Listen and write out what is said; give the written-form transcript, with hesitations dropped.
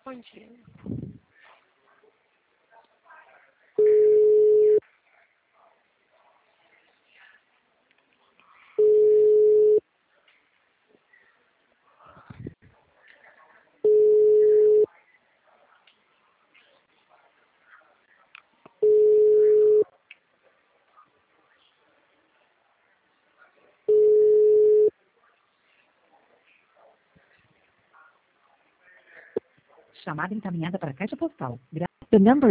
Bom dia. Chamada encaminhada para a caixa postal. The number